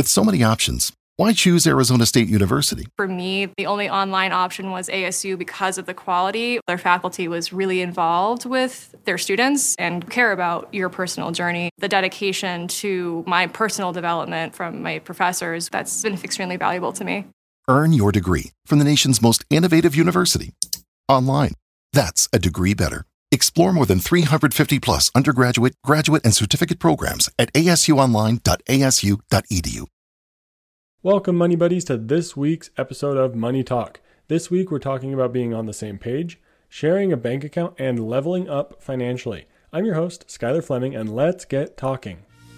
With so many options, why choose Arizona State University? For me, the only online option was ASU because of the quality. Their faculty was really involved with their students and care about your personal journey. The dedication to my personal development from my professors, that's been extremely valuable to me. Earn your degree from the nation's most innovative university. Online. That's a degree better. Explore more than 350 plus undergraduate, graduate, and certificate programs at asuonline.asu.edu. Welcome, Money Buddies, to this week's episode of Money Talk. This week, we're talking about being on the same page, sharing a bank account, and leveling up financially. I'm your host, Skylar Fleming, and let's get talking.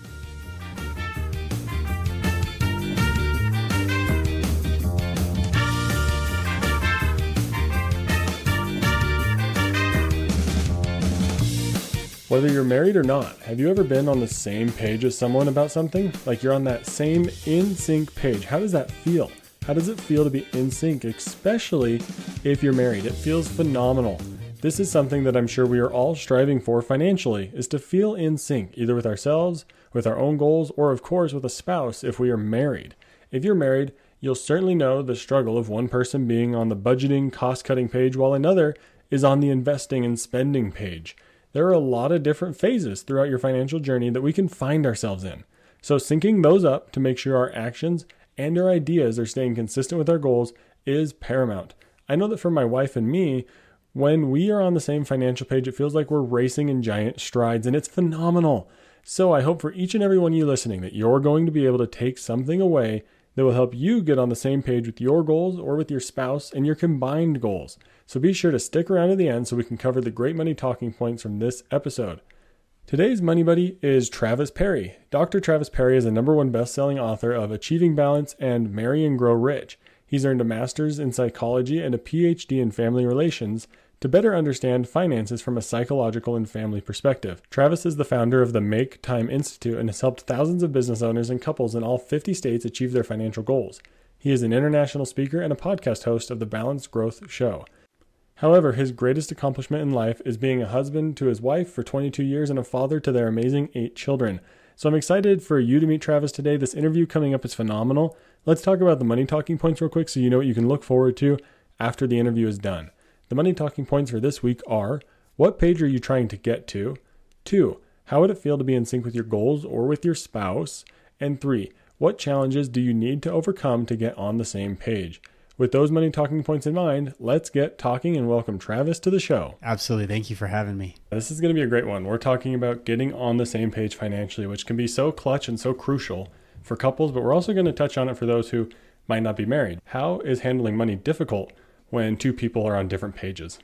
Whether you're married or not, have you ever been on the same page as someone about something? Like you're on that same in sync page. How does that feel? How does it feel to be in sync, especially if you're married? It feels phenomenal. This is something that I'm sure we are all striving for financially, is to feel in sync, either with ourselves, with our own goals, or of course with a spouse if we are married. If you're married, you'll certainly know the struggle of one person being on the budgeting, cost-cutting page while another is on the investing and spending page. There are a lot of different phases throughout your financial journey that we can find ourselves in. So syncing those up to make sure our actions and our ideas are staying consistent with our goals is paramount. I know that for my wife and me, when we are on the same financial page, it feels like we're racing in giant strides, and it's phenomenal. So I hope for each and every one of you listening that you're going to be able to take something away that will help you get on the same page with your goals or with your spouse and your combined goals. So be sure to stick around to the end so we can cover the great money talking points from this episode. Today's Money Buddy is Travis Perry. Dr. Travis Perry is a #1 best-selling author of Achieving Balance and Marry and Grow Rich. He's earned a master's in psychology and a PhD in family relations to better understand finances from a psychological and family perspective. Travis is the founder of the Make Time Institute and has helped thousands of business owners and couples in all 50 states achieve their financial goals. He is an international speaker and a podcast host of the Balanced Growth Show. However, his greatest accomplishment in life is being a husband to his wife for 22 years and a father to their amazing 8 children. So I'm excited for you to meet Travis today. This interview coming up is phenomenal. Let's talk about the money talking points real quick so you know what you can look forward to after the interview is done. The money talking points for this week are: what page are you trying to get to? 2, how would it feel to be in sync with your goals or with your spouse? And 3, what challenges do you need to overcome to get on the same page? With those money talking points in mind, let's get talking and welcome Travis to the show. Absolutely. Thank you for having me. This is going to be a great one. We're talking about getting on the same page financially, which can be so clutch and so crucial for couples, but we're also going to touch on it for those who might not be married. How is handling money difficult when two people are on different pages?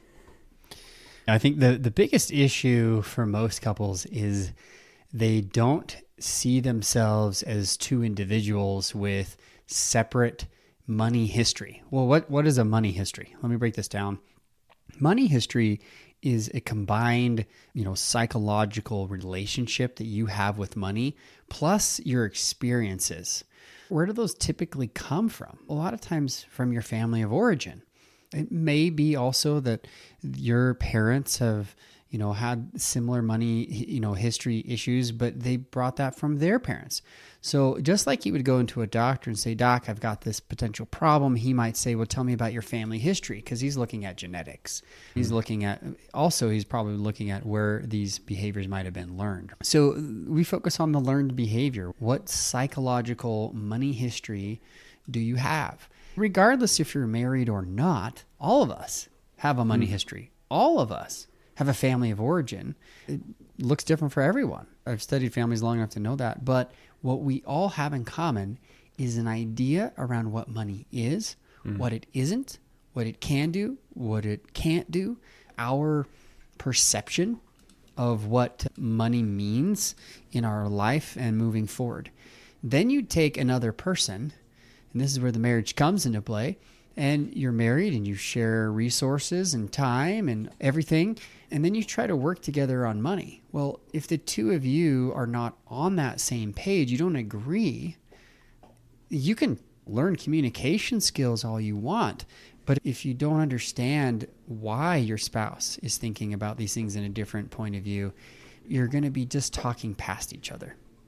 I think the biggest issue for most couples is they don't see themselves as two individuals with separate money history. Well, what is a money history? Let me break this down. Money history is a combined, psychological relationship that you have with money, plus your experiences. Where do those typically come from? A lot of times from your family of origin. It may be also that your parents have, had similar money, history issues, but they brought that from their parents. So just like you would go into a doctor and say, "Doc, I've got this potential problem," he might say, "Well, tell me about your family history," because he's looking at genetics. He's he's probably looking at where these behaviors might have been learned. So we focus on the learned behavior. What psychological money history do you have? Regardless if you're married or not, all of us have a money history. All of us have a family of origin. It looks different for everyone. I've studied families long enough to know that. But what we all have in common is an idea around what money is, what it isn't, what it can do, what it can't do, our perception of what money means in our life and moving forward. Then you take another person, and this is where the marriage comes into play, and you're married and you share resources and time and everything, and then you try to work together on money. Well, if the two of you are not on that same page, you don't agree, you can learn communication skills all you want, but if you don't understand why your spouse is thinking about these things in a different point of view, you're going to be just talking past each other.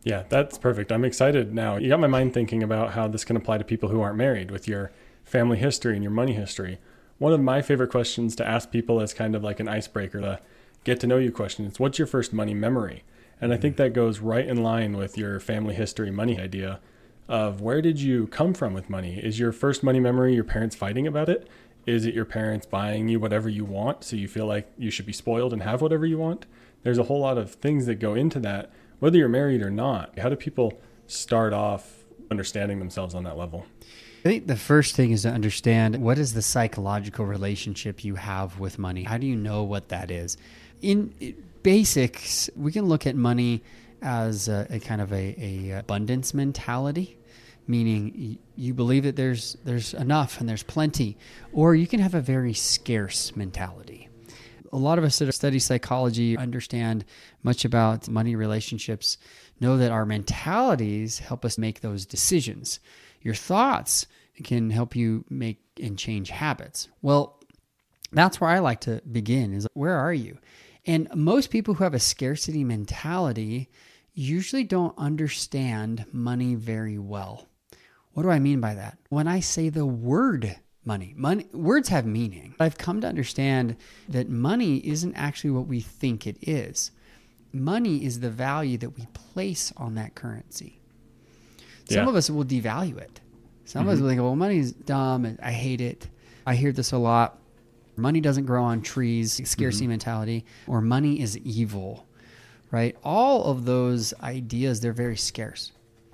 Yeah, that's perfect. I'm excited now. You got my mind thinking about how this can apply to people who aren't married with your family history and your money history. One of my favorite questions to ask people as kind of like an icebreaker, to get to know you question, is what's your first money memory? And I think that goes right in line with your family history money idea of where did you come from with money? Is your first money memory your parents fighting about it? Is it your parents buying you whatever you want so you feel like you should be spoiled and have whatever you want? There's a whole lot of things that go into that, whether you're married or not. How do people start off understanding themselves on that level? I think the first thing is to understand what is the psychological relationship you have with money. How do you know what that is? In basics, we can look at money as a kind of a abundance mentality, meaning you believe that there's enough and there's plenty, or you can have a very scarce mentality. A lot of us that study psychology understand much about money relationships, know that our mentalities help us make those decisions. Your thoughts can help you make and change habits. Well, that's where I like to begin, is where are you? And most people who have a scarcity mentality usually don't understand money very well. What do I mean by that? When I say the word money, words have meaning. I've come to understand that money isn't actually what we think it is. Money is the value that we place on that currency. Some of us will devalue it. Some of us will think, well, money is dumb, and I hate it. I hear this a lot. Money doesn't grow on trees, scarcity mentality, or money is evil, right? All of those ideas, they're very scarce.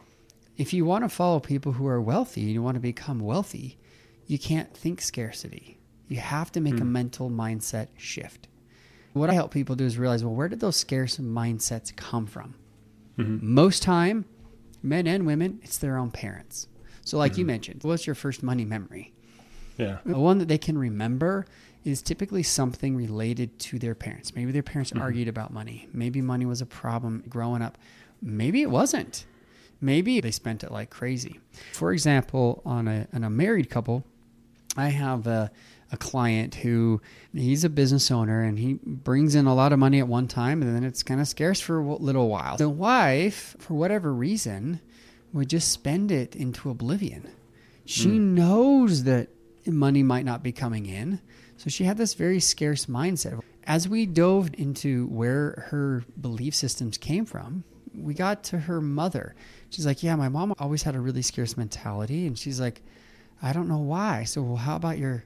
If you want to follow people who are wealthy, you want to become wealthy, you can't think scarcity. You have to make a mental mindset shift. What I help people do is realize, well, where did those scarce mindsets come from? Most time, men and women, it's their own parents. So like you mentioned, what's your first money memory? Yeah. The one that they can remember is typically something related to their parents. Maybe their parents argued about money. Maybe money was a problem growing up. Maybe it wasn't. Maybe they spent it like crazy. For example, on a married couple, I have a client who, he's a business owner and he brings in a lot of money at one time and then it's kind of scarce for a little while. The wife, for whatever reason, would just spend it into oblivion. She knows that money might not be coming in. So she had this very scarce mindset. As we dove into where her belief systems came from, we got to her mother. She's like, yeah, my mom always had a really scarce mentality. And she's like, I don't know why. So, well, how about your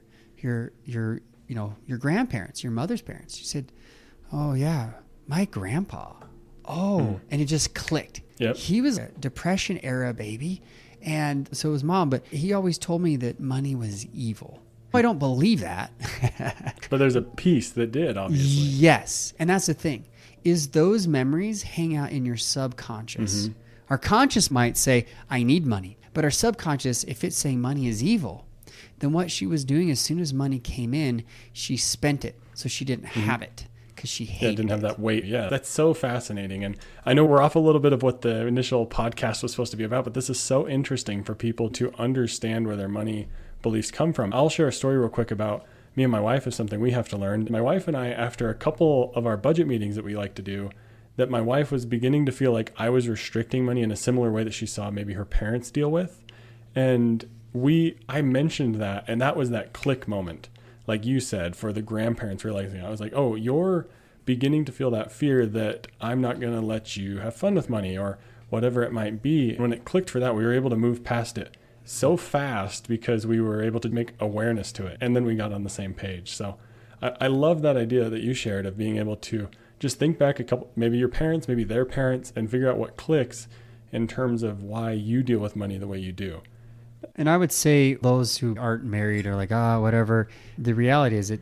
grandparents, your mother's parents? She said, oh yeah, my grandpa. Oh, and it just clicked. Yep. He was a Depression era baby. And so was mom, but he always told me that money was evil. I don't believe that. But there's a piece that did, obviously. Yes. And that's the thing, is those memories hang out in your subconscious. Our conscious might say, I need money. But our subconscious, if it's saying money is evil, then what she was doing as soon as money came in, she spent it. So she didn't have it because she hated it. Didn't have that weight. Yeah, that's so fascinating. And I know we're off a little bit of what the initial podcast was supposed to be about, but this is so interesting for people to understand where their money beliefs come from. I'll share a story real quick about me and my wife, is something we have to learn. My wife and I, after a couple of our budget meetings that we like to do, that my wife was beginning to feel like I was restricting money in a similar way that she saw maybe her parents deal with. And I mentioned that, and that was that click moment, like you said, for the grandparents realizing. I was like, oh, you're beginning to feel that fear that I'm not going to let you have fun with money or whatever it might be. And when it clicked for that, we were able to move past it so fast because we were able to make awareness to it. And then we got on the same page. So I love that idea that you shared of being able to just think back a couple, maybe your parents, maybe their parents, and figure out what clicks in terms of why you deal with money the way you do. And I would say those who aren't married are like, whatever. The reality is that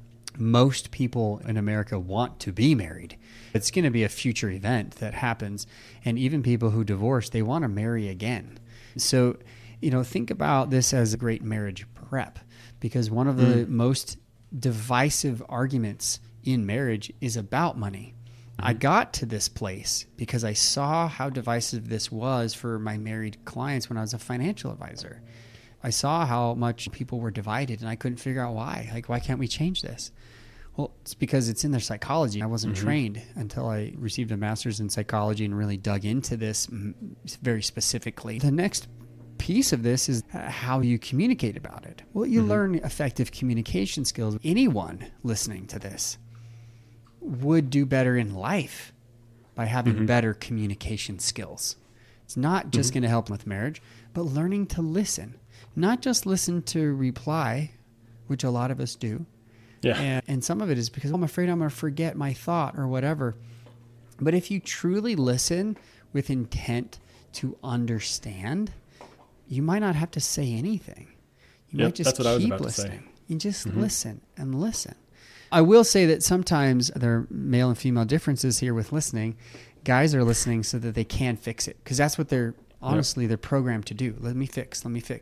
most people in America want to be married. It's going to be a future event that happens. And even people who divorce, they want to marry again. So, think about this as a great marriage prep, because one of the most divisive arguments in marriage is about money. I got to this place because I saw how divisive this was for my married clients when I was a financial advisor. I saw how much people were divided and I couldn't figure out why. Like, why can't we change this? Well, It's because it's in their psychology. I wasn't trained until I received a master's in psychology and really dug into this very specifically. The next piece of this is how you communicate about it. Well, you learn effective communication skills. Anyone listening to this would do better in life by having better communication skills. It's not just going to help with marriage, but learning to listen. Not just listen to reply, which a lot of us do. Yeah. And some of it is because I'm afraid I'm going to forget my thought or whatever. But if you truly listen with intent to understand, you might not have to say anything. You might just keep listening. You just listen and listen. I will say that sometimes there are male and female differences here with listening. Guys are listening so that they can fix it, because that's what they're programmed to do. Let me fix.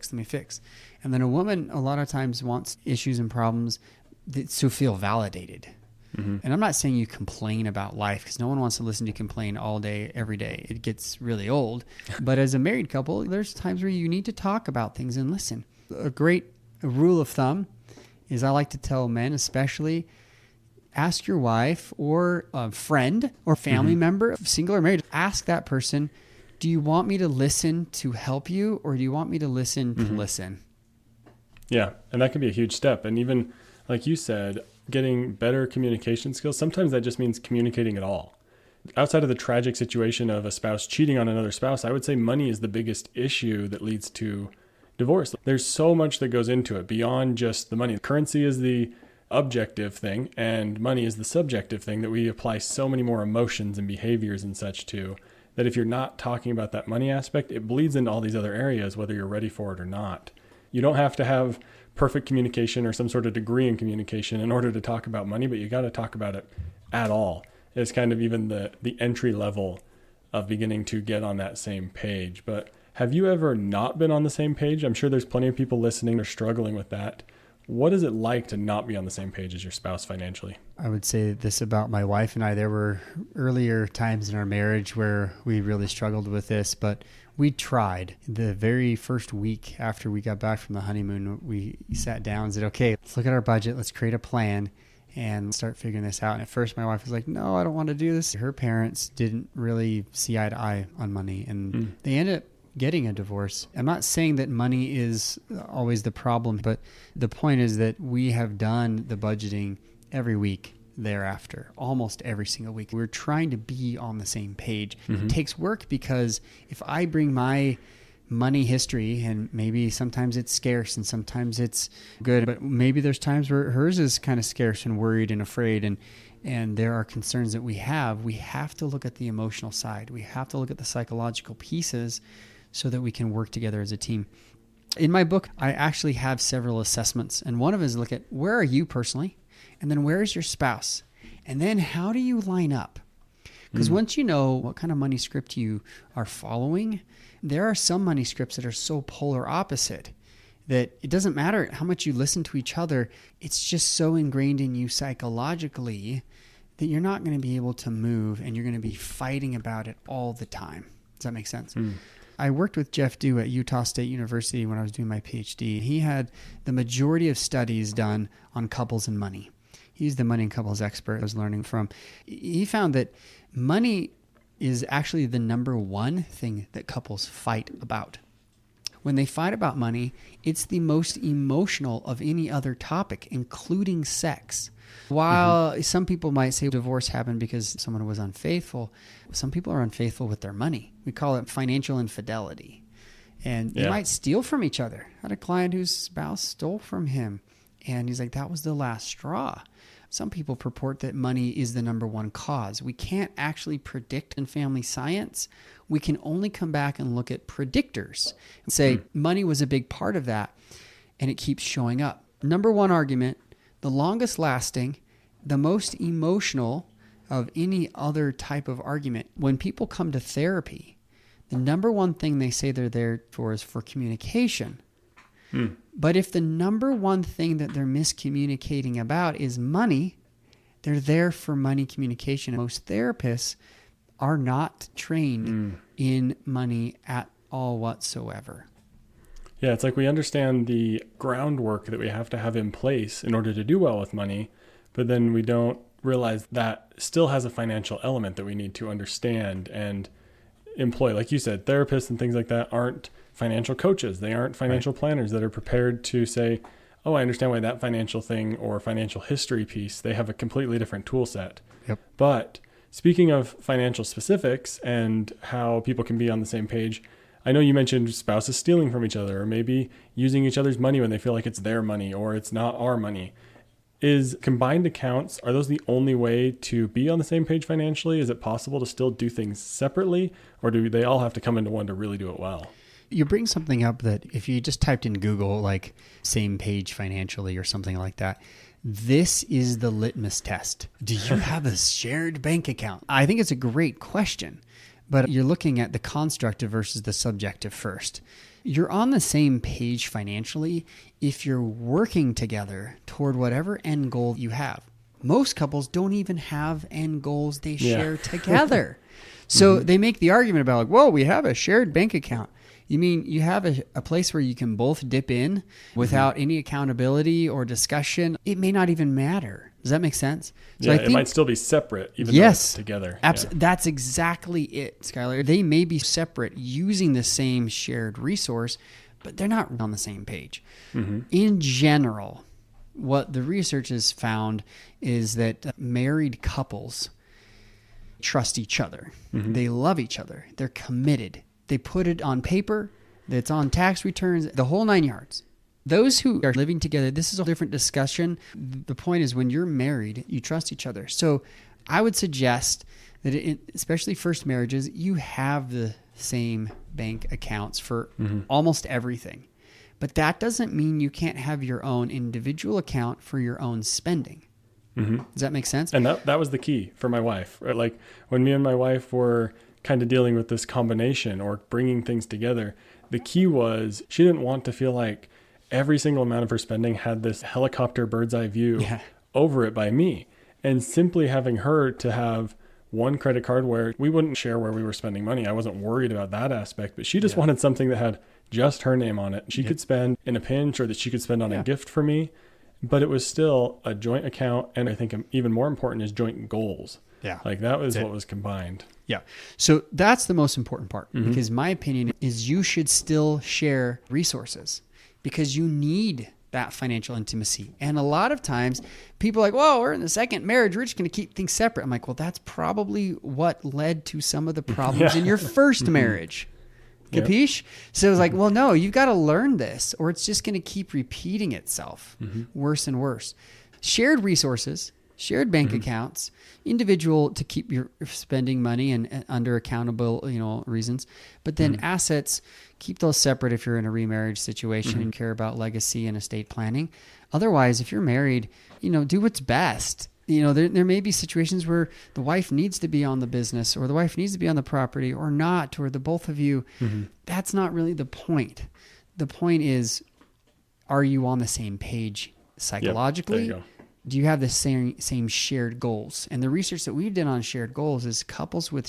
And then a woman a lot of times wants issues and problems to feel validated. And I'm not saying you complain about life, because no one wants to listen to you complain all day, every day. It gets really old. But as a married couple, there's times where you need to talk about things and listen. A great rule of thumb is, I like to tell men especially, ask your wife or a friend or family member, single or married, ask that person, do you want me to listen to help you, or do you want me to listen to listen? Yeah, and that can be a huge step. And even like you said, getting better communication skills, sometimes that just means communicating at all. Outside of the tragic situation of a spouse cheating on another spouse, I would say money is the biggest issue that leads to divorce. There's so much that goes into it beyond just the money. Currency is the objective thing, and money is the subjective thing that we apply so many more emotions and behaviors and such to, that if you're not talking about that money aspect, it bleeds into all these other areas, whether you're ready for it or not. You don't have to have perfect communication or some sort of degree in communication in order to talk about money, but you got to talk about it at all. It's kind of even the entry level of beginning to get on that same page. But have you ever not been on the same page? I'm sure there's plenty of people listening that are struggling with that. What is it like to not be on the same page as your spouse financially? I would say this about my wife and I. There were earlier times in our marriage where we really struggled with this, but we tried. The very first week after we got back from the honeymoon, we sat down and said, okay, let's look at our budget. Let's create a plan and start figuring this out. And at first my wife was like, no, I don't want to do this. Her parents didn't really see eye to eye on money, and they ended up getting a divorce. I'm not saying that money is always the problem, but the point is that we have done the budgeting every week thereafter, almost every single week. We're trying to be on the same page. It takes work, because if I bring my money history, and maybe sometimes it's scarce and sometimes it's good, but maybe there's times where hers is kind of scarce and worried and afraid, and there are concerns that we have to look at the emotional side. We have to look at the psychological pieces so that we can work together as a team. In my book, I actually have several assessments, and one of them is look at where are you personally, and then where is your spouse, and then how do you line up? Because once you know what kind of money script you are following, there are some money scripts that are so polar opposite that it doesn't matter how much you listen to each other, it's just so ingrained in you psychologically that you're not going to be able to move, and you're going to be fighting about it all the time. Does that make sense? I worked with Jeff Dew at Utah State University when I was doing my PhD. He had the majority of studies done on couples and money. He's the money and couples expert I was learning from. He found that money is actually the number one thing that couples fight about. When they fight about money, it's the most emotional of any other topic, including sex. While some people might say divorce happened because someone was unfaithful, some people are unfaithful with their money. We call it financial infidelity. And they might steal from each other. I had a client whose spouse stole from him, and he's like, that was the last straw. Some people purport that money is the number one cause. We can't actually predict in family science. We can only come back and look at predictors and say money was a big part of that, and it keeps showing up. Number one argument, the longest lasting, the most emotional of any other type of argument. When people come to therapy, the number one thing they say they're there for is for communication. But if the number one thing that they're miscommunicating about is money, they're there for money communication. Most therapists are not trained in money at all whatsoever. Yeah, it's like we understand the groundwork that we have to have in place in order to do well with money, but then we don't realize that still has a financial element that we need to understand and employ. Like you said, therapists and things like that aren't financial coaches. They aren't financial planners that are prepared to say, oh, I understand why that financial thing or financial history piece, they have a completely different tool set. Yep. But speaking of financial specifics and how people can be on the same page, I know you mentioned spouses stealing from each other or maybe using each other's money when they feel like it's their money or it's not our money. Is combined accounts, are those the only way to be on the same page financially? Is it possible to still do things separately, or do they all have to come into one to really do it well? You bring something up that if you just typed in Google, like same page financially or something like that, this is the litmus test. Do you have a shared bank account? I think it's a great question, but you're looking at the constructive versus the subjective first. You're on the same page financially if you're working together toward whatever end goal you have. Most couples don't even have end goals they share together. So they make the argument about like, whoa, we have a shared bank account. You mean you have a place where you can both dip in without any accountability or discussion? It may not even matter. Does that make sense? So I think, it might still be separate, even though it's together. That's exactly it, Skylar. They may be separate using the same shared resource, but they're not on the same page. In general, what the research has found is that married couples trust each other. They love each other. They're committed. They put it on paper, it's on tax returns, the whole 9 yards. Those who are living together, this is a different discussion. The point is when you're married, you trust each other. So I would suggest that, especially first marriages, you have the same bank accounts for almost everything. But that doesn't mean you can't have your own individual account for your own spending. Does that make sense? And that was the key for my wife. Right? Like when me and my wife were kind of dealing with this combination or bringing things together, the key was she didn't want to feel like every single amount of her spending had this helicopter bird's eye view over it by me. And simply having her to have one credit card where we wouldn't share where we were spending money. I wasn't worried about that aspect, but she just wanted something that had just her name on it. She could spend in a pinch or that she could spend on a gift for me, but it was still a joint account. And I think even more important is joint goals. Like that was what was combined. So that's the most important part because my opinion is you should still share resources because you need that financial intimacy. And a lot of times people are like, whoa, we're in the second marriage. We're just going to keep things separate. I'm like, well, that's probably what led to some of the problems in your first marriage. Capiche? So it's like, well, no, you've got to learn this or it's just going to keep repeating itself worse and worse. Shared resources, shared bank accounts, individual to keep your spending money and under accountable, reasons. But then assets, keep those separate if you're in a remarriage situation and care about legacy and estate planning. Otherwise, if you're married, do what's best. There may be situations where the wife needs to be on the business or the wife needs to be on the property or not, or the both of you. That's not really the point. The point is, are you on the same page psychologically? There you go. Do you have the same shared goals? And the research that we've done on shared goals is couples with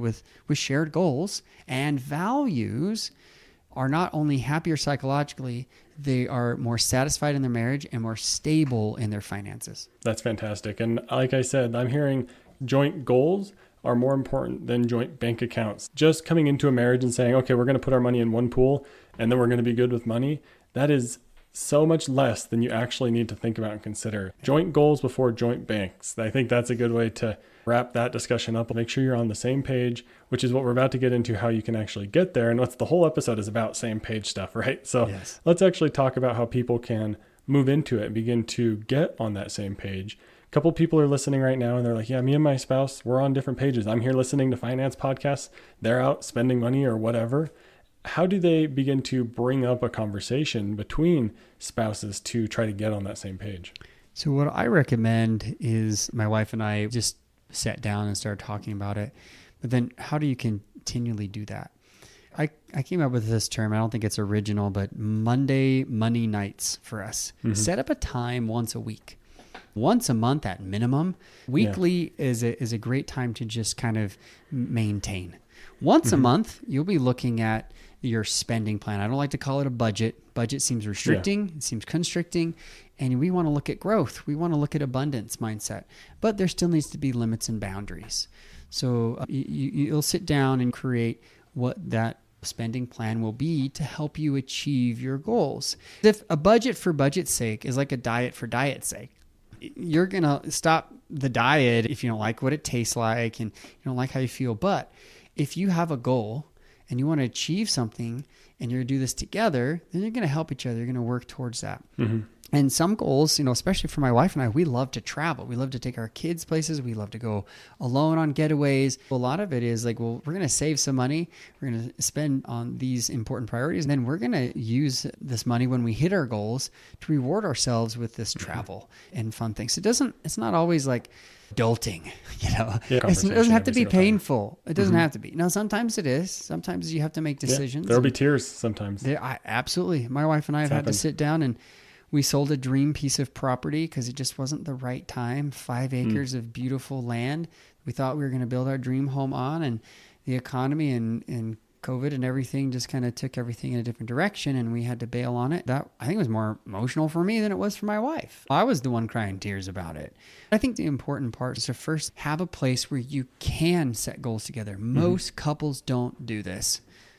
shared goals and values are not only happier psychologically, they are more satisfied in their marriage and more stable in their finances. That's fantastic. And like I said, I'm hearing joint goals are more important than joint bank accounts. Just coming into a marriage and saying, okay, we're going to put our money in one pool and then we're going to be good with money. That is so much less than you actually need to think about and consider. Joint goals before joint banks. I think that's a good way to wrap that discussion up. Make sure you're on the same page, which is what we're about to get into, how you can actually get there. And what's the whole episode is about same page stuff, right? So let's actually talk about how people can move into it and begin to get on that same page. A couple people are listening right now and they're like, yeah, me and my spouse, we're on different pages. I'm here listening to finance podcasts. They're out spending money or whatever. How do they begin to bring up a conversation between spouses to try to get on that same page? So what I recommend is my wife and I just sat down and started talking about it. But then how do you continually do that? I came up with this term. I don't think it's original, but Monday money nights for us. Set up a time once a week. Once a month at minimum. Weekly is a great time to just kind of maintain. Once a month, you'll be looking at your spending plan. I don't like to call it a budget. Budget seems restricting. It seems constricting. And we want to look at growth. We want to look at abundance mindset. But there still needs to be limits and boundaries. So you'll sit down and create what that spending plan will be to help you achieve your goals. If a budget for budget's sake is like a diet for diet's sake, you're going to stop the diet if you don't like what it tastes like and you don't like how you feel. But if you have a goal and you want to achieve something and you're going to do this together, then you're going to help each other. You're going to work towards that. Mm-hmm. And some goals, especially for my wife and I, we love to travel. We love to take our kids places. We love to go alone on getaways. A lot of it is like, well, we're going to save some money. We're going to spend on these important priorities. And then we're going to use this money when we hit our goals to reward ourselves with this travel and fun things. It's not always like adulting, it doesn't have to be painful. It doesn't have to be. Now, sometimes it is. Sometimes you have to make decisions. There'll be tears sometimes. Absolutely. My wife and I have had to sit down and we sold a dream piece of property because it just wasn't the right time. 5 acres of beautiful land. We thought we were going to build our dream home on, and the economy and COVID and everything just kind of took everything in a different direction, and we had to bail on it. That, I think, was more emotional for me than it was for my wife. I was the one crying tears about it. I think the important part is to first have a place where you can set goals together. Most couples don't do this.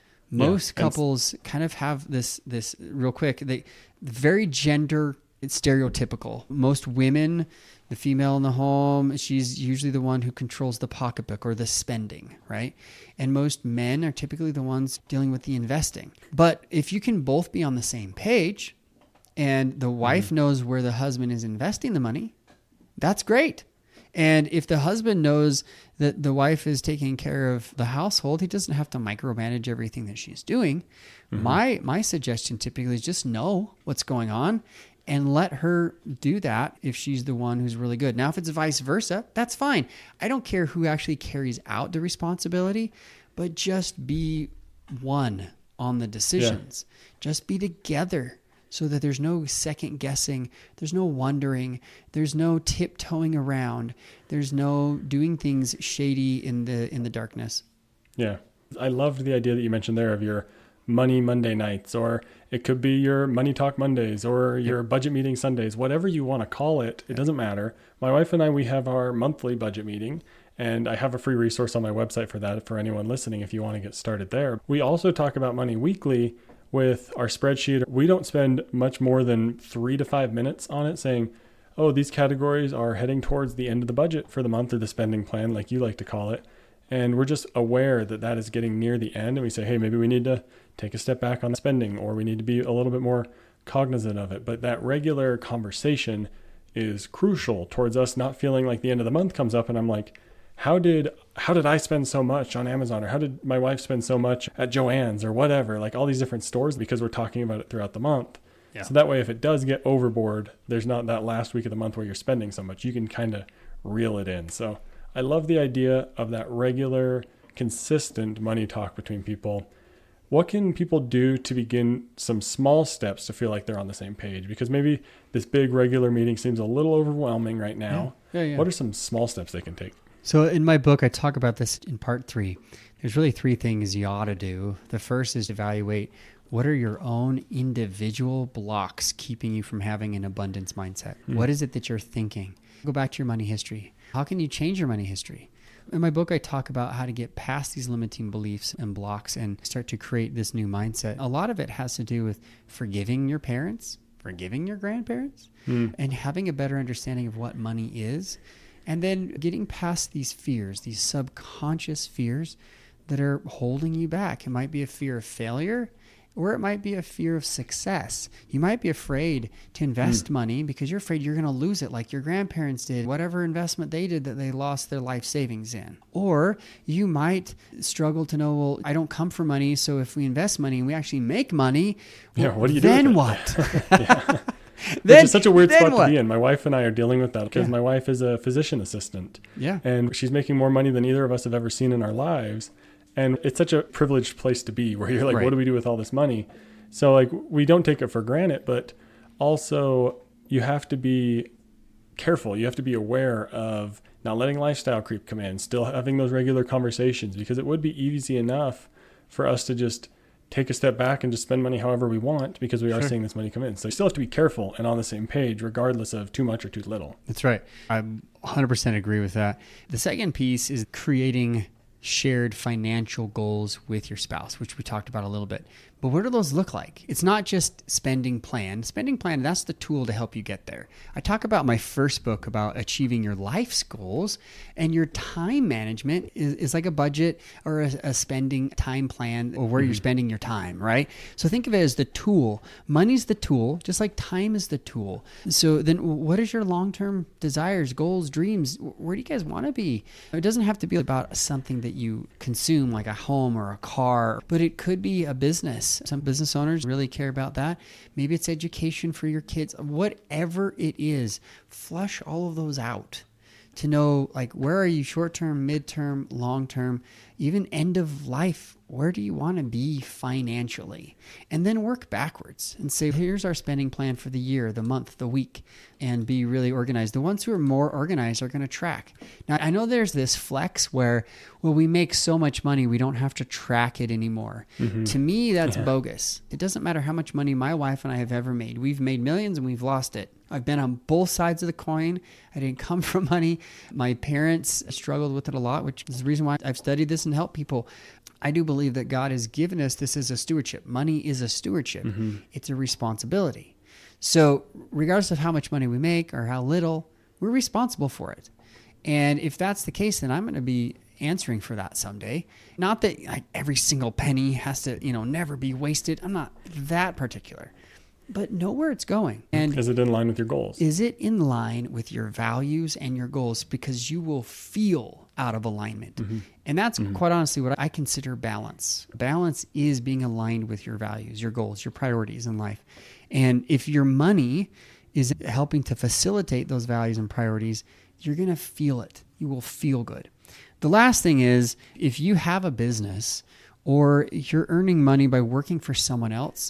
Most couples kind of have this real quick, very gender stereotypical. Most women, the female in the home, she's usually the one who controls the pocketbook or the spending, right? And most men are typically the ones dealing with the investing. But if you can both be on the same page and the wife knows where the husband is investing the money, that's great. And if the husband knows that the wife is taking care of the household, he doesn't have to micromanage everything that she's doing. My suggestion typically is just know what's going on and let her do that if she's the one who's really good. Now, if it's vice versa, that's fine. I don't care who actually carries out the responsibility, but just be one on the decisions. Just be together, so that there's no second guessing, there's no wondering, there's no tiptoeing around, there's no doing things shady in the darkness. Yeah. I loved the idea that you mentioned there of your Money Monday nights, or it could be your Money Talk Mondays, or your budget meeting Sundays, whatever you want to call it. It doesn't matter. My wife and I, we have our monthly budget meeting, and I have a free resource on my website for that for anyone listening if you want to get started there. We also talk about money weekly with our spreadsheet. We don't spend much more than 3 to 5 minutes on it saying, oh, these categories are heading towards the end of the budget for the month, or the spending plan, like you like to call it. And we're just aware that that is getting near the end. And we say, hey, maybe we need to take a step back on spending, or we need to be a little bit more cognizant of it. But that regular conversation is crucial towards us not feeling like the end of the month comes up and I'm like, how did I spend so much on Amazon, or how did my wife spend so much at Joann's, or whatever, like all these different stores, because we're talking about it throughout the month. Yeah. So that way, if it does get overboard, there's not that last week of the month where you're spending so much. You can kind of reel it in. So I love the idea of that regular, consistent money talk between people. What can people do to begin some small steps to feel like they're on the same page? Because maybe this big regular meeting seems a little overwhelming right now. Yeah. What are some small steps they can take? So in my book, I talk about this in part 3. There's really 3 things you ought to do. The first is evaluate what are your own individual blocks keeping you from having an abundance mindset. What is it that you're thinking? Go back to your money history. How can you change your money history? In my book, I talk about how to get past these limiting beliefs and blocks and start to create this new mindset. A lot of it has to do with forgiving your parents, forgiving your grandparents, and having a better understanding of what money is. And then getting past these fears, these subconscious fears that are holding you back. It might be a fear of failure, or it might be a fear of success. You might be afraid to invest money because you're afraid you're going to lose it like your grandparents did, whatever investment they did that they lost their life savings in. Or you might struggle to know, well, I don't come for money, so if we invest money and we actually make money, what do you do? Then what? It's such a weird spot to be in. My wife and I are dealing with that because my wife is a physician assistant. Yeah. And she's making more money than either of us have ever seen in our lives. And it's such a privileged place to be where you're like, what do we do with all this money? So like, we don't take it for granted, but also you have to be careful. You have to be aware of not letting lifestyle creep come in, still having those regular conversations, because it would be easy enough for us to just take a step back and just spend money however we want because we are seeing this money come in. So you still have to be careful and on the same page, regardless of too much or too little. That's right. I 100% agree with that. The second piece is creating shared financial goals with your spouse, which we talked about a little bit. But what do those look like? It's not just spending plan. Spending plan, that's the tool to help you get there. I talk about my first book about achieving your life's goals, and your time management is like a budget or a spending time plan, or where you're spending your time, right? So think of it as the tool. Money's the tool, just like time is the tool. So then what is your long-term desires, goals, dreams? Where do you guys want to be? It doesn't have to be about something that you consume like a home or a car, but it could be a business. Some business owners really care about that. Maybe it's education for your kids. Whatever it is, flush all of those out to know, like, where are you short-term, mid-term, long-term, even end of life? Where do you want to be financially? And then work backwards and say, here's our spending plan for the year, the month, the week, and be really organized. The ones who are more organized are going to track. Now, I know there's this flex where, well, we make so much money, we don't have to track it anymore. To me, that's bogus. It doesn't matter how much money my wife and I have ever made. We've made millions and we've lost it. I've been on both sides of the coin. I didn't come from money. My parents struggled with it a lot, which is the reason why I've studied this and helped people. I do believe that God has given us this as a stewardship. Money is a stewardship. It's a responsibility. So regardless of how much money we make or how little, we're responsible for it. And if that's the case, then I'm going to be answering for that someday. Not that every single penny has to, never be wasted. I'm not that particular. But know where it's going. And is it in line with your goals? Is it in line with your values and your goals? Because you will feel out of alignment. And that's quite honestly what I consider balance. Balance is being aligned with your values, your goals, your priorities in life. And if your money is helping to facilitate those values and priorities, you're going to feel it. You will feel good. The last thing is, if you have a business or you're earning money by working for someone else,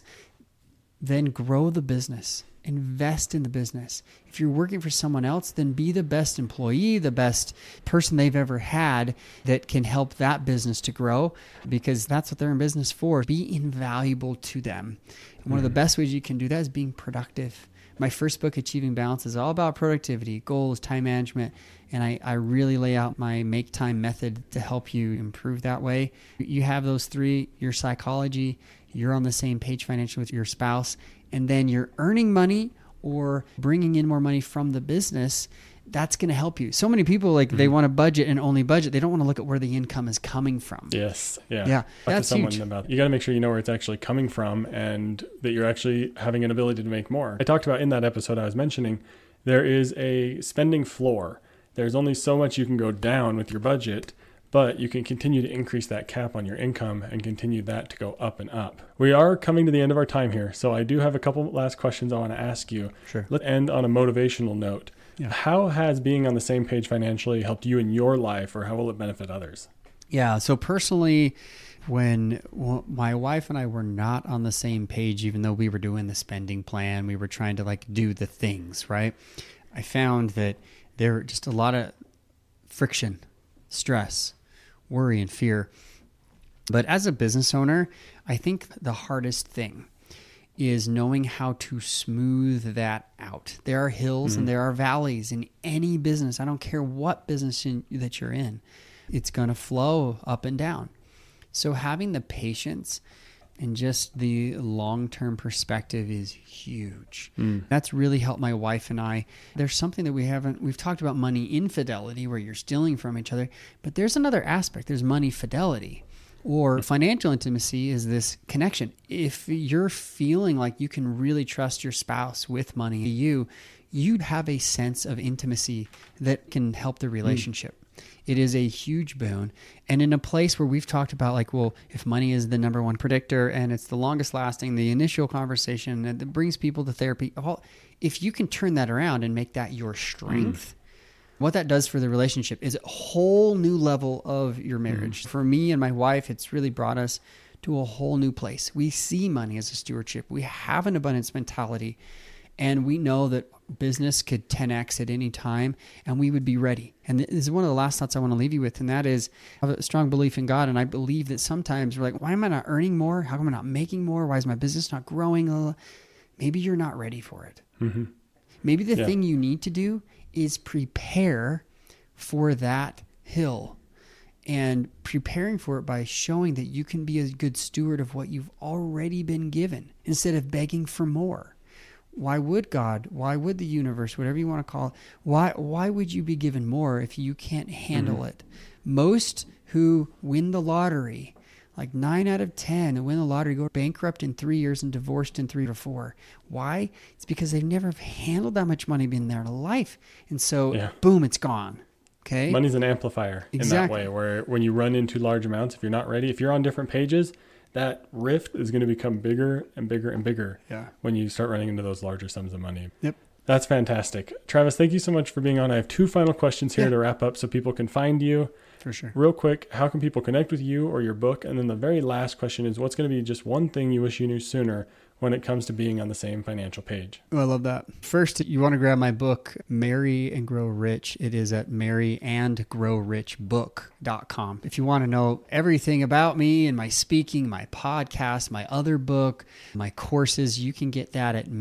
then grow the business, invest in the business. If you're working for someone else, then be the best employee, the best person they've ever had that can help that business to grow, because that's what they're in business for. Be invaluable to them. And one of the best ways you can do that is being productive. My first book, Achieving Balance, is all about productivity, goals, time management, and I really lay out my make time method to help you improve that way. You have those three: your psychology, you're on the same page financially with your spouse, and then you're earning money or bringing in more money from the business. That's going to help you. So many people, they want to budget and only budget. They don't want to look at where the income is coming from. Yes. Yeah. Yeah. That's huge. You got to make sure you know where it's actually coming from and that you're actually having an ability to make more. I talked about in that episode I was mentioning, there is a spending floor. There's only so much you can go down with your budget, but you can continue to increase that cap on your income and continue that to go up and up. We are coming to the end of our time here, so I do have a couple last questions I want to ask you. Sure. Let's end on a motivational note. Yeah. How has being on the same page financially helped you in your life, or how will it benefit others? Yeah, so personally, when my wife and I were not on the same page, even though we were doing the spending plan, we were trying to do the things, right? I found that there were just a lot of friction, stress, worry, and fear. But as a business owner, I think the hardest thing is knowing how to smooth that out. There are hills and there are valleys in any business. I don't care what business that you're in. It's going to flow up and down. So having the patience and just the long-term perspective is huge. That's really helped my wife and I. There's something that we've talked about money infidelity, where you're stealing from each other, but there's another aspect. There's money fidelity, or financial intimacy is this connection. If you're feeling like you can really trust your spouse with money, you'd have a sense of intimacy that can help the relationship. It is a huge boon. And in a place where we've talked about if money is the number one predictor and it's the longest lasting, the initial conversation that brings people to therapy, if you can turn that around and make that your strength, what that does for the relationship is a whole new level of your marriage. For me and my wife, it's really brought us to a whole new place. We see money as a stewardship. We have an abundance mentality. And we know that business could 10x at any time, and we would be ready. And this is one of the last thoughts I want to leave you with, and that is, I have a strong belief in God, and I believe that sometimes we're like, why am I not earning more? How come I'm not making more? Why is my business not growing? Maybe you're not ready for it. Mm-hmm. Maybe the thing you need to do is prepare for that hill, and preparing for it by showing that you can be a good steward of what you've already been given instead of begging for more. Why would God, why would the universe, whatever you want to call it, why would you be given more if you can't handle it? Most who win the lottery, like 9 out of 10 who win the lottery, go bankrupt in 3 years and divorced in 3 or 4. Why? It's because they've never handled that much money in their life. And so, boom, it's gone. Okay. Money's an amplifier in that way, where when you run into large amounts, if you're not ready, if you're on different pages, that rift is going to become bigger and bigger and bigger when you start running into those larger sums of money. Yep. That's fantastic. Travis, thank you so much for being on. I have 2 final questions here to wrap up so people can find you. For sure. Real quick, how can people connect with you or your book? And then the very last question is, what's going to be just one thing you wish you knew sooner when it comes to being on the same financial page? Oh, I love that. First, you want to grab my book, Marry and Grow Rich. It is at marryandgrowrichbook.com. If you want to know everything about me and my speaking, my podcast, my other book, my courses, you can get that at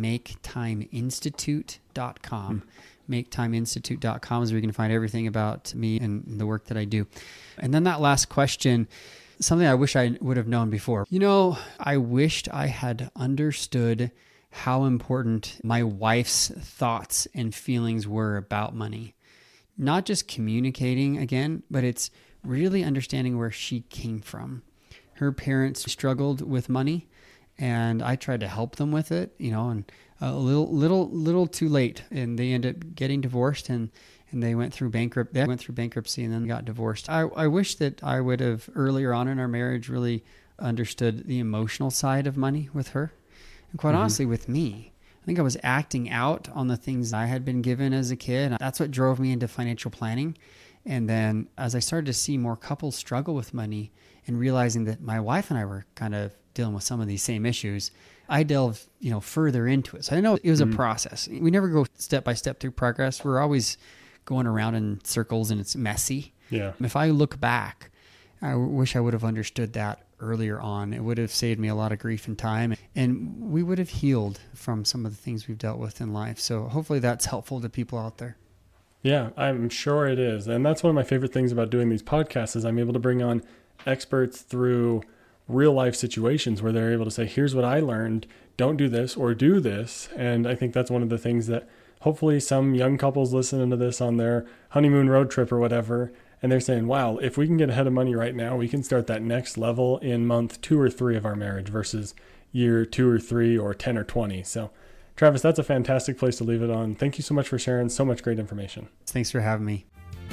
maketimeinstitute.com. maketimeinstitute.com is where you can find everything about me and the work that I do. And then that last question, something I wish I would have known before. I wished I had understood how important my wife's thoughts and feelings were about money. Not just communicating again, but it's really understanding where she came from. Her parents struggled with money, and I tried to help them with it, and a little too late, and they ended up getting divorced, and they went through bankruptcy and then got divorced. I wish that I would have earlier on in our marriage really understood the emotional side of money with her. And quite honestly, with me, I think I was acting out on the things I had been given as a kid. That's what drove me into financial planning. And then as I started to see more couples struggle with money and realizing that my wife and I were kind of dealing with some of these same issues, I delved, further into it. So I know it was a process. We never go step by step through progress. We're always going around in circles, and it's messy. Yeah. If I look back, I wish I would have understood that earlier on. It would have saved me a lot of grief and time, and we would have healed from some of the things we've dealt with in life. So hopefully that's helpful to people out there. Yeah, I'm sure it is. And that's one of my favorite things about doing these podcasts is I'm able to bring on experts through real life situations where they're able to say, here's what I learned, don't do this or do this. And I think that's one of the things that hopefully some young couples listening to this on their honeymoon road trip or whatever, and they're saying, wow, if we can get ahead of money right now, we can start that next level in month 2 or 3 of our marriage versus year 2 or 3 or 10 or 20. So Travis, that's a fantastic place to leave it on. Thank you so much for sharing so much great information. Thanks for having me.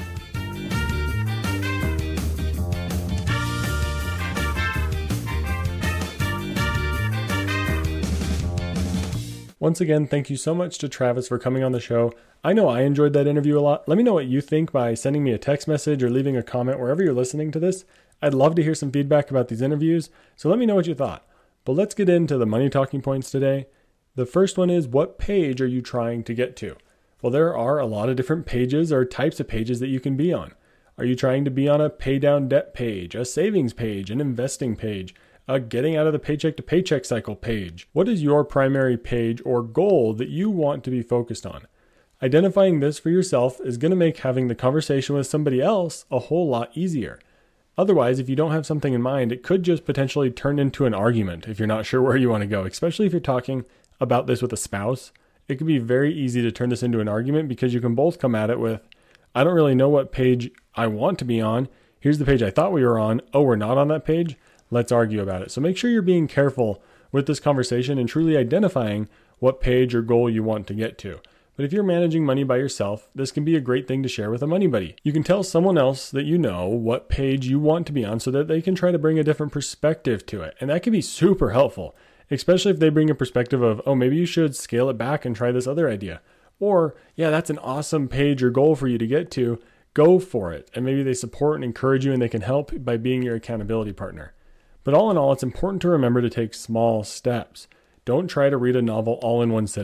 Once again, thank you so much to Travis for coming on the show. I know I enjoyed that interview a lot. Let me know what you think by sending me a text message or leaving a comment wherever you're listening to this. I'd love to hear some feedback about these interviews, so let me know what you thought. But let's get into the money talking points today. The first one is, what page are you trying to get to? Well, there are a lot of different pages or types of pages that you can be on. Are you trying to be on a pay down debt page, a savings page, an investing page, a getting out of the paycheck to paycheck cycle page? What is your primary page or goal that you want to be focused on? Identifying this for yourself is going to make having the conversation with somebody else a whole lot easier. Otherwise, if you don't have something in mind, it could just potentially turn into an argument if you're not sure where you want to go, especially if you're talking about this with a spouse. It can be very easy to turn this into an argument because you can both come at it with, I don't really know what page I want to be on. Here's the page I thought we were on. Oh, we're not on that page. Let's argue about it. So make sure you're being careful with this conversation and truly identifying what page or goal you want to get to. But if you're managing money by yourself, this can be a great thing to share with a money buddy. You can tell someone else that you know what page you want to be on so that they can try to bring a different perspective to it. And that can be super helpful, especially if they bring a perspective of, oh, maybe you should scale it back and try this other idea. Or, yeah, that's an awesome page or goal for you to get to. Go for it. And maybe they support and encourage you and they can help by being your accountability partner. But all in all, it's important to remember to take small steps. Don't try to read a novel all in one sitting.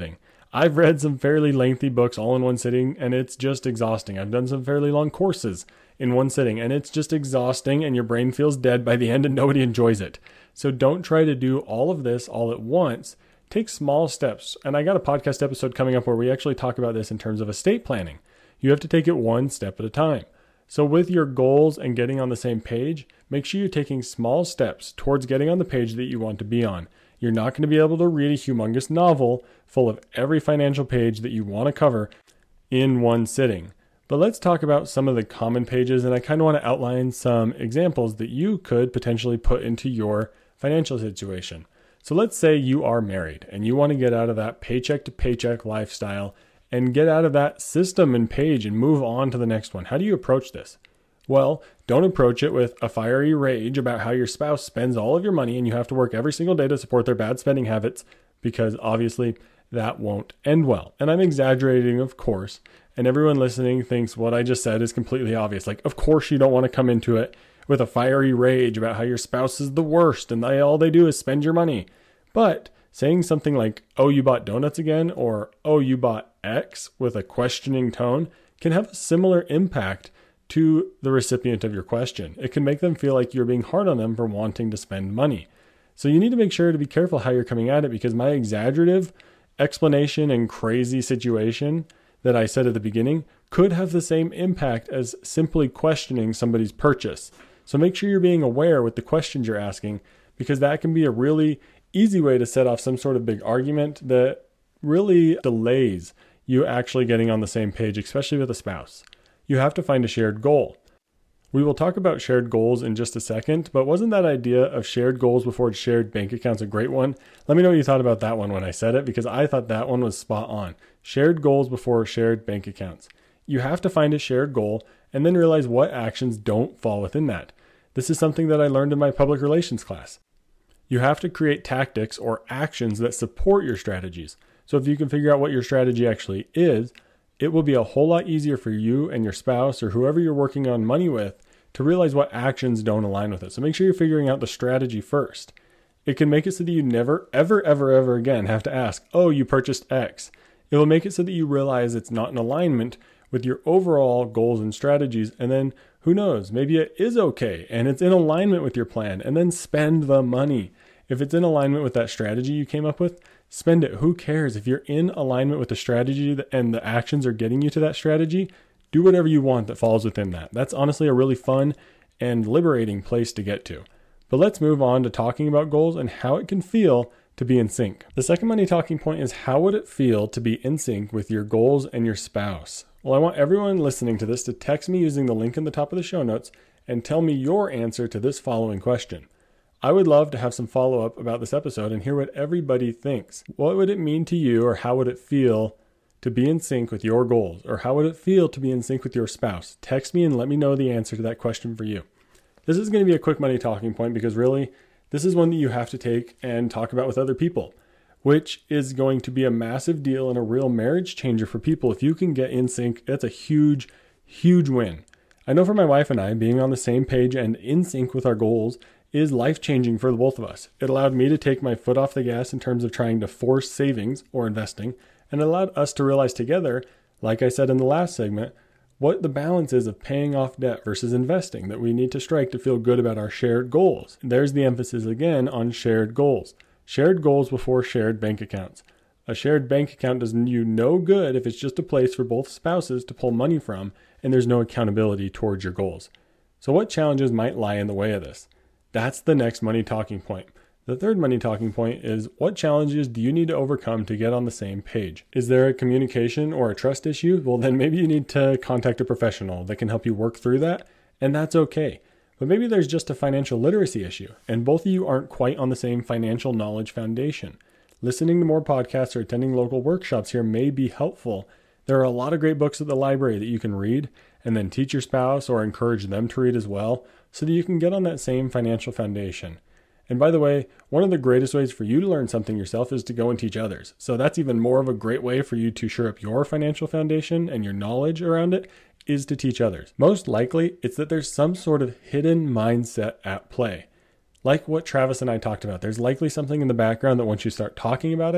I've read some fairly lengthy books all in one sitting, and it's just exhausting. I've done some fairly long courses in one sitting, and it's just exhausting, and your brain feels dead by the end and nobody enjoys it. So don't try to do all of this all at once. Take small steps. And I got a podcast episode coming up where we actually talk about this in terms of estate planning. You have to take it one step at a time. So with your goals and getting on the same page, make sure you're taking small steps towards getting on the page that you want to be on. You're not going to be able to read a humongous novel full of every financial page that you want to cover in one sitting. But let's talk about some of the common pages, and I kind of want to outline some examples that you could potentially put into your financial situation. So let's say you are married and you want to get out of that paycheck to paycheck lifestyle and get out of that system and page and move on to the next one. How do you approach this? Well, don't approach it with a fiery rage about how your spouse spends all of your money and you have to work every single day to support their bad spending habits, because obviously that won't end well. And I'm exaggerating, of course, and everyone listening thinks what I just said is completely obvious. Like, of course you don't want to come into it with a fiery rage about how your spouse is the worst and all they do is spend your money. But saying something like, oh, you bought donuts again, or oh, you bought X with a questioning tone can have a similar impact to the recipient of your question. It can make them feel like you're being hard on them for wanting to spend money. So you need to make sure to be careful how you're coming at it, because my exaggerative explanation and crazy situation that I said at the beginning could have the same impact as simply questioning somebody's purchase. So make sure you're being aware with the questions you're asking, because that can be a really easy way to set off some sort of big argument that really delays you actually getting on the same page, especially with a spouse. You have to find a shared goal. We will talk about shared goals in just a second, but wasn't that idea of shared goals before shared bank accounts a great one? Let me know what you thought about that one when I said it, because I thought that one was spot on. Shared goals before shared bank accounts. You have to find a shared goal and then realize what actions don't fall within that. This is something that I learned in my public relations class. You have to create tactics or actions that support your strategies. So if you can figure out what your strategy actually is, it will be a whole lot easier for you and your spouse or whoever you're working on money with to realize what actions don't align with it. So make sure you're figuring out the strategy first. It can make it so that you never, ever again have to ask, oh, you purchased X. It will make it so that you realize it's not in alignment with your overall goals and strategies. And then who knows, maybe it is okay and it's in alignment with your plan, and then spend the money. If it's in alignment with that strategy you came up with, spend it. Who cares? If you're in alignment with the strategy and the actions are getting you to that strategy, do whatever you want that falls within that. That's honestly a really fun and liberating place to get to. But let's move on to talking about goals and how it can feel to be in sync. The second money talking point is, how would it feel to be in sync with your goals and your spouse? Well, I want everyone listening to this to text me using the link in the top of the show notes and tell me your answer to this following question. I would love to have some follow-up about this episode and hear what everybody thinks. What would it mean to you, or how would it feel to be in sync with your goals? Or how would it feel to be in sync with your spouse? Text me and let me know the answer to that question for you. This is going to be a quick money talking point, because really, this is one that you have to take and talk about with other people, which is going to be a massive deal and a real marriage changer for people. If you can get in sync, that's a huge, huge win. I know for my wife and I, being on the same page and in sync with our goals is life-changing for the both of us. It allowed me to take my foot off the gas in terms of trying to force savings or investing, and it allowed us to realize together, like I said in the last segment, what the balance is of paying off debt versus investing that we need to strike to feel good about our shared goals. There's the emphasis again on shared goals. Shared goals before shared bank accounts. A shared bank account does you no good if it's just a place for both spouses to pull money from and there's no accountability towards your goals. So what challenges might lie in the way of this? That's the next money talking point. The third money talking point is, what challenges do you need to overcome to get on the same page? Is there a communication or a trust issue? Well, then maybe you need to contact a professional that can help you work through that, and that's okay. But maybe there's just a financial literacy issue, and both of you aren't quite on the same financial knowledge foundation. Listening to more podcasts or attending local workshops here may be helpful. There are a lot of great books at the library that you can read and then teach your spouse or encourage them to read as well, so that you can get on that same financial foundation. And by the way, one of the greatest ways for you to learn something yourself is to go and teach others. So that's even more of a great way for you to shore up your financial foundation and your knowledge around it, is to teach others. Most likely, it's that there's some sort of hidden mindset at play. Like what Travis and I talked about, there's likely something in the background that once you start talking about it,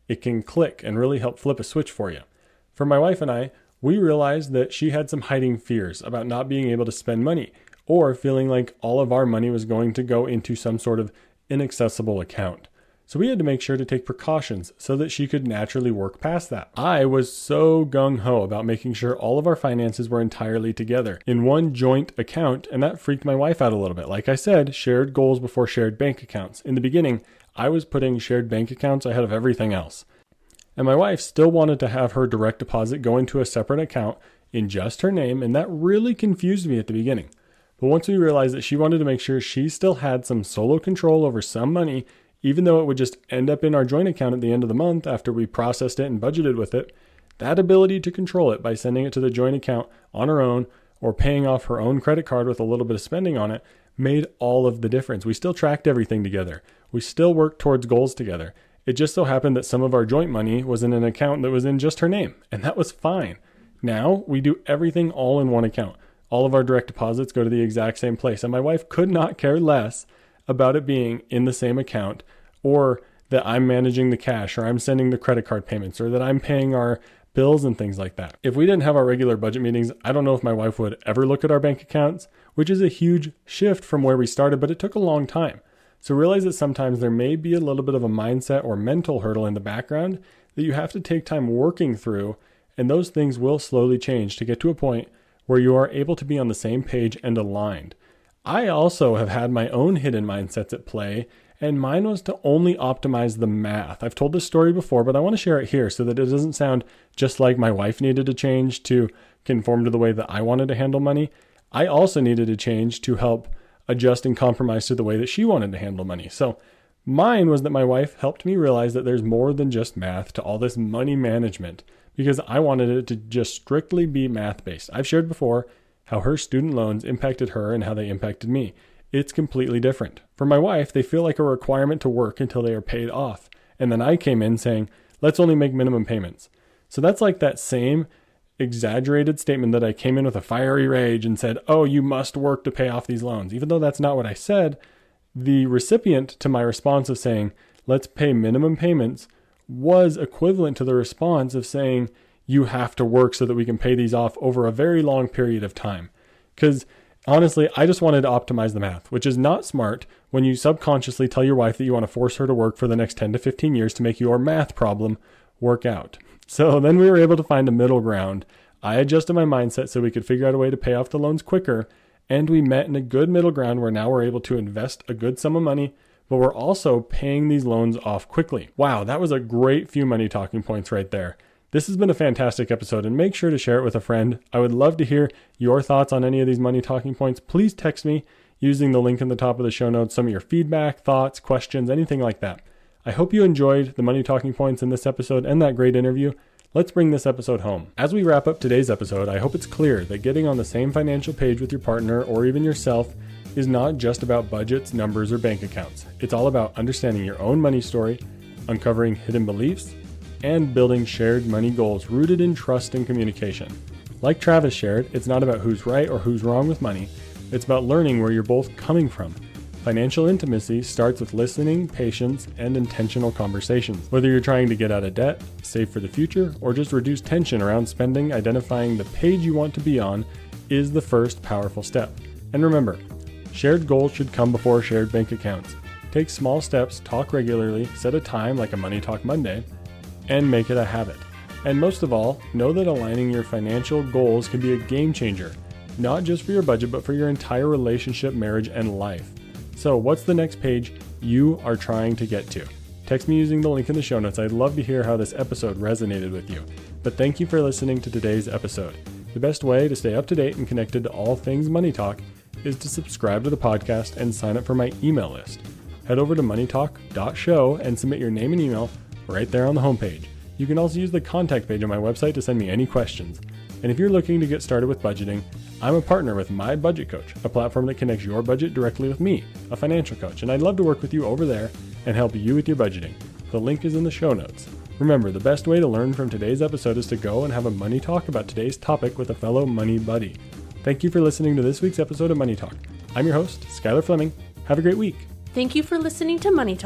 it can click and really help flip a switch for you. For my wife and I, we realized that she had some hiding fears about not being able to spend money or feeling like all of our money was going to go into some sort of inaccessible account. So we had to make sure to take precautions so that she could naturally work past that. I was so gung-ho about making sure all of our finances were entirely together in one joint account, and that freaked my wife out a little bit. Like I said, shared goals before shared bank accounts. In the beginning, I was putting shared bank accounts ahead of everything else. And my wife still wanted to have her direct deposit go into a separate account in just her name, and that really confused me at the beginning. But once we realized that she wanted to make sure she still had some solo control over some money, even though it would just end up in our joint account at the end of the month after we processed it and budgeted with it, that ability to control it by sending it to the joint account on her own or paying off her own credit card with a little bit of spending on it made all of the difference. We still tracked everything together. We still worked towards goals together. It just so happened that some of our joint money was in an account that was in just her name, and that was fine. Now we do everything all in one account. All of our direct deposits go to the exact same place, and my wife could not care less about it being in the same account, or that I'm managing the cash, or I'm sending the credit card payments, or that I'm paying our bills and things like that. If we didn't have our regular budget meetings, I don't know if my wife would ever look at our bank accounts, which is a huge shift from where we started, but it took a long time. So realize that sometimes there may be a little bit of a mindset or mental hurdle in the background that you have to take time working through, and those things will slowly change to get to a point where you are able to be on the same page and aligned. I also have had my own hidden mindsets at play, and mine was to only optimize the math. I've told this story before, but I want to share it here so that it doesn't sound just like my wife needed to change to conform to the way that I wanted to handle money. I also needed to change to help adjust and compromise to the way that she wanted to handle money. So mine was that my wife helped me realize that there's more than just math to all this money management, because I wanted it to just strictly be math-based. I've shared before how her student loans impacted her and how they impacted me. It's completely different. For my wife, they feel like a requirement to work until they are paid off. And then I came in saying, let's only make minimum payments. So that's like that same exaggerated statement that I came in with a fiery rage and said, oh, you must work to pay off these loans. Even though that's not what I said, the recipient to my response of saying, let's pay minimum payments was equivalent to the response of saying, you have to work so that we can pay these off over a very long period of time. Because honestly, I just wanted to optimize the math, which is not smart when you subconsciously tell your wife that you want to force her to work for the next 10 to 15 years to make your math problem work out. So then we were able to find a middle ground. I adjusted my mindset so we could figure out a way to pay off the loans quicker, and we met in a good middle ground where now we're able to invest a good sum of money, but we're also paying these loans off quickly. Wow, that was a great few money talking points right there. This has been a fantastic episode, and make sure to share it with a friend. I would love to hear your thoughts on any of these money talking points. Please text me using the link in the top of the show notes, some of your feedback, thoughts, questions, anything like that. I hope you enjoyed the money talking points in this episode and that great interview. Let's bring this episode home. As we wrap up today's episode, I hope it's clear that getting on the same financial page with your partner or even yourself is not just about budgets, numbers, or bank accounts. It's all about understanding your own money story, uncovering hidden beliefs, and building shared money goals rooted in trust and communication. Like Travis shared, it's not about who's right or who's wrong with money. It's about learning where you're both coming from. Financial intimacy starts with listening, patience, and intentional conversations. Whether you're trying to get out of debt, save for the future, or just reduce tension around spending, identifying the page you want to be on is the first powerful step. And remember, shared goals should come before shared bank accounts. Take small steps, talk regularly, set a time like a Money Talk Monday, and make it a habit. And most of all, know that aligning your financial goals can be a game changer, not just for your budget, but for your entire relationship, marriage, and life. So what's the next page you are trying to get to? Text me using the link in the show notes. I'd love to hear how this episode resonated with you. But thank you for listening to today's episode. The best way to stay up to date and connected to all things Money Talk is to subscribe to the podcast and sign up for my email list. Head over to moneytalk.show and submit your name and email right there on the homepage. You can also use the contact page on my website to send me any questions. And if you're looking to get started with budgeting, I'm a partner with My Budget Coach, a platform that connects your budget directly with me, a financial coach, and I'd love to work with you over there and help you with your budgeting. The link is in the show notes. Remember, the best way to learn from today's episode is to go and have a money talk about today's topic with a fellow money buddy. Thank you for listening to this week's episode of Money Talk. I'm your host, Skylar Fleming. Have a great week. Thank you for listening to Money Talk.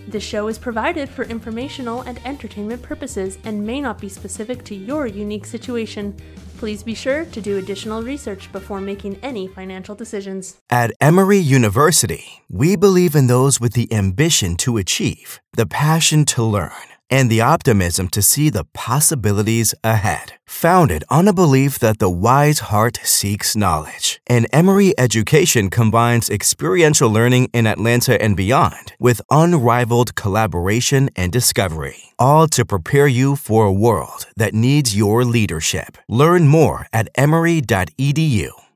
This show is provided for informational and entertainment purposes and may not be specific to your unique situation. Please be sure to do additional research before making any financial decisions. At Emory University, we believe in those with the ambition to achieve, the passion to learn, and the optimism to see the possibilities ahead. Founded on a belief that the wise heart seeks knowledge, and Emory education combines experiential learning in Atlanta and beyond with unrivaled collaboration and discovery, all to prepare you for a world that needs your leadership. Learn more at emory.edu.